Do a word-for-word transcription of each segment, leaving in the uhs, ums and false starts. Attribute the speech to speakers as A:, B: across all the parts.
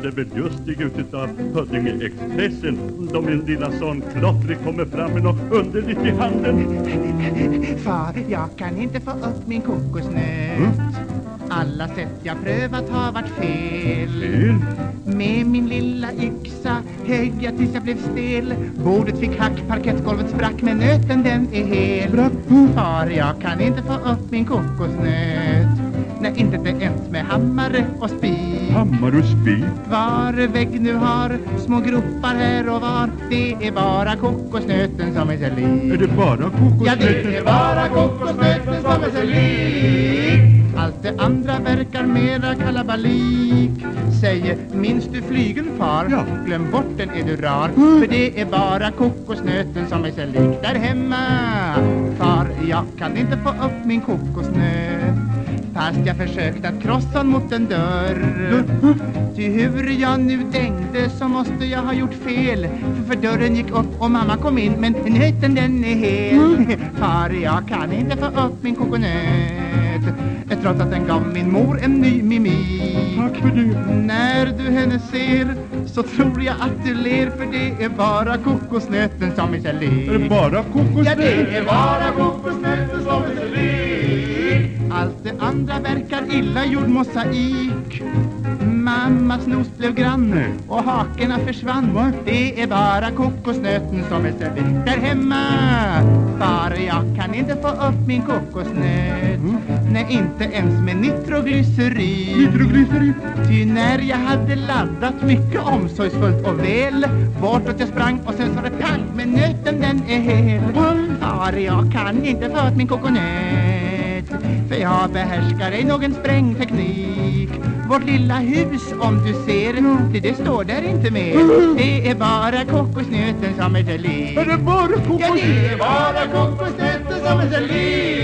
A: hade väl just stigit ut utav Huddinge-expressen då min lilla son Klottrig kommer fram med något underligt i handen.
B: Far, jag kan inte få upp min kokosnöt.
A: Mm.
B: Alla sätt jag prövat har varit fel.
A: Fel?
B: Med min lilla yxa högg jag tills jag blev stel. Bordet fick hack, parkettgolvet sprack, men nöten den är hel.
A: Sprack.
B: Far, jag kan inte få upp min kokosnöt. Nej, inte det ens med hammare och spik.
A: Hammare och spik?
B: Var vägg nu har små gropar här och var. Det är bara kokosnöten som är sig lik.
A: Är det bara kokosnöten?
B: Ja, det är bara kokosnöten som är sig lik. Allt det andra verkar mera kalabalik. Säger, minns du flygeln, far?
A: Ja.
B: Glöm bort den, är du rar.
A: Mm.
B: För det är bara kokosnöten som är sig lik där hemma. Far, jag kan inte få upp min kokosnöt. Fast jag försökt att krossa mot en dörr. Ty hur jag nu tänkte så måste jag ha gjort fel. För, för dörren gick upp och mamma kom in, men nöten den är hel. Far, jag kan inte få upp min kokosnöt, trots att den gav min mor en ny mimik.
A: Tack för det.
B: När du henne ser så tror jag att du ler. För det är bara kokosnöten som är sig lik.
A: Är det bara kokosnöten?
B: Ja, det är bara kokosnöten som är sig lik. Allt det andra verkar illa gjord mosaik. Mammas nos blev grann och hakorna försvann. Det är bara kokosnöten som är sig lik där hemma. Far, jag kan inte få upp min kokosnöt.
A: Mm.
B: Nej, inte ens med nitroglycerin.
A: Nitroglycerin?
B: Ty när jag hade laddat mycket omsorgsfullt och väl, bortåt jag sprang och sen sa det pang, men nöten den är hel. Far, jag kan inte få upp min kokosnöt, för jag behärskar ej någon sprängteknik. Vårt lilla hus, om du ser, det, det står där inte mer. Det är bara kokosnöten som är sig lik.
A: Är det bara kokosnöten?
B: Ja, det är bara kokosnöten som är sig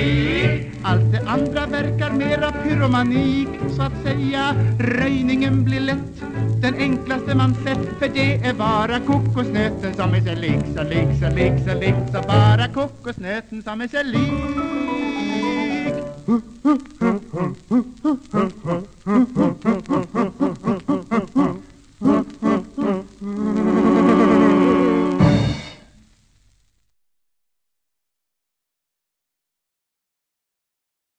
B: lik. Allt det andra verkar mera pyromanik, så att säga. Röjningen blir lätt, den enklaste man sett. För det är bara kokosnöten som är sig lik. Så lik, så lik, så lik, så bara kokosnöten som är sig lik.